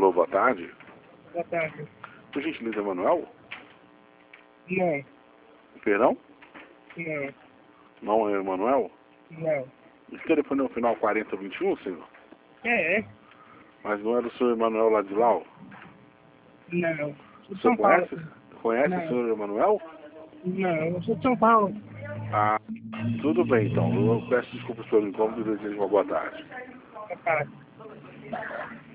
Alô, boa tarde. Boa tarde. Por gentileza, Emanuel? Não, Perdão? não, Não é Emanuel? não. Esse telefone é o final 4021, senhor? É? Mas não é do senhor Emanuel lá de Lau? Não. O Sou de senhor São Paulo. conhece Não. o senhor Emanuel? Não, eu sou de São Paulo. Ah, tudo bem então. Eu peço desculpas pelo incômodo e desejo uma boa tarde. Boa tarde.